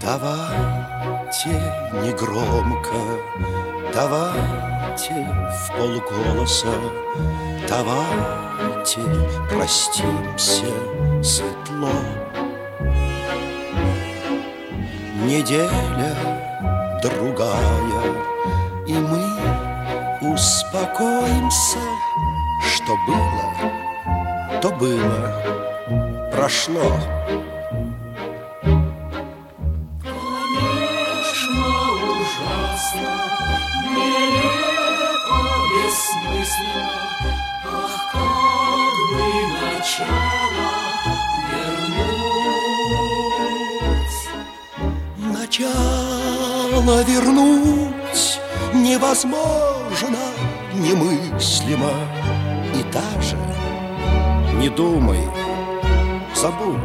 Давайте негромко, давайте в полголоса, давайте простимся светло. Неделя другая, и мы успокоимся. Что было, то было, прошло. Конечно, ужасно, нелепо, бессмысленно. Ах, как бы начало вернуть. Начало вернуть невозможно, немыслимо. И даже не думай, забудь.